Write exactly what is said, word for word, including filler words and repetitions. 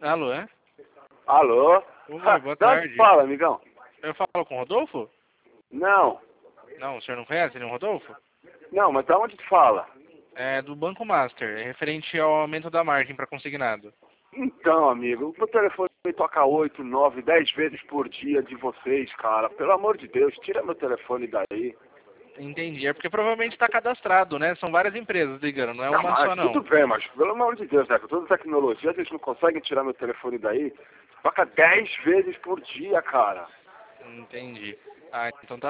Alô, é? Alô? Oi, Ah, boa de onde tarde. fala, amigão? Eu falo com o Rodolfo? Não, Não, o senhor não conhece nenhum Rodolfo? não, mas da onde tu fala? É do Banco Master, é referente ao aumento da margem para consignado. Então, amigo, o meu telefone toca oito, nove, dez vezes por dia de vocês, cara. Pelo amor de Deus, tira meu telefone daí. Entendi, é porque provavelmente está cadastrado, né? São várias empresas ligando, não é Não, uma só mas tudo não. bem, mas pelo amor de Deus, né? Com toda a tecnologia, vocês não conseguem tirar meu telefone daí? Toca dez vezes por dia, cara. Entendi. Ah, então tá